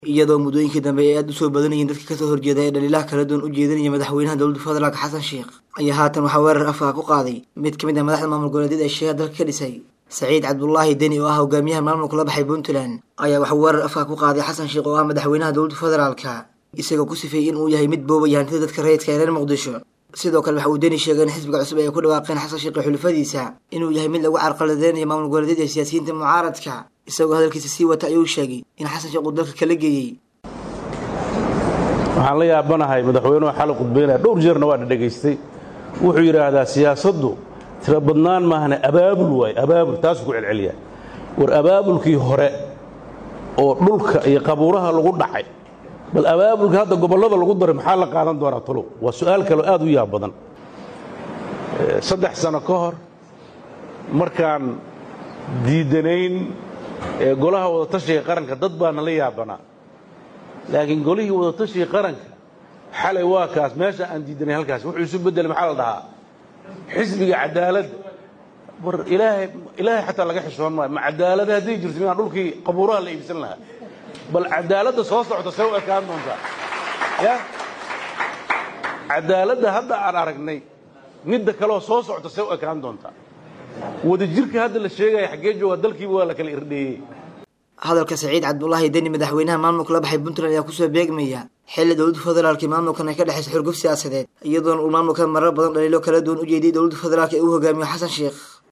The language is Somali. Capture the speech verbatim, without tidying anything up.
iyadoo muddooyinkii dambe ay aad u soo badanayeen dadka ka soo horjeeda ee dhaliilaha kala duwan u jeedinaya madaxweynaha dowladda federaalka xasan sheekh ayaa haatan waxaa weerar afka ku qaaday mid ka mid ah madaxda maamul goboleedyada ee sheekha dalka ka dhisay Saciid Cabdullaahi Deni oo ah hogaamiyaha maamulka la baxay Puntland ayaa waxa weerar afka ku qaaday Xasan Sheekh oo ah madaxweynaha dowladda federaalka isagoo ku sifeeyay in uu yahay mid boobaya hantida dadka rayidka ee reer Muqdisho sidoo kale waxa uu Deni sheegay in xisbiga cusub ay ku dhawaaqeen Xasan Sheekh xulufadiisa inuu yahay mid lagu carqaladeeyo maamul goboleedyada siyaasiyiinta mucaaradka isagoo hadalkiisa sii wata ayuu sheegay in Xasan Sheekh uu dalka kala geeyay waxaan la yaabanahay madaxweynuhu xal qudbeynaa dhowr jeerna waa dhageystay wuxuu yiraahdaa siyaasaddu tira badnaan maahna abaabul way abaabul taas ku celceliya war abaabulkii hore oo dhulka iyo qabuuraha lagu dhacay bal abaabulka hadda gobolada lagu daray maxaa la qaadan doonaa talo waa su'aal kale aad u yaab badan saddex sano ka hor markaan diidanayn ee golaha wada tashiga qaranka dad baa la yaabanaa laakiin golihii wada tashiga qaranka xalay waa kaas meesha aan diidanay halkaas wuxuu isu bedelay maxaa la dhahaa xisbiga cadaalad war ilaahay ilaahay xataa laga xishoon ma cadaalad hadii jirto in dhulkii qabuuraha la iibsan lahaa bal cadaaladda soo socota soo ekaan doonta ya cadaaladda hadda aan aragnay midda kale oo soo socota soo ekaan doonta wada jirka hadda la sheegay xagee jooga dalkiiba waa la kala irdheeyay hadalka Saciid Cabdullaahi Deni madaxweynaha maamulka la baxay Puntland ayaa ku soo beegmaya xilli dowladda federaalka maamulkan ay ka dhaxayso xurguf siyaasadeed iyadoo uu maamulka marar badan dhaliilo kala duwan u jeediyay dowladda federaalka ee uu hogaamiyo Xasan Sheekh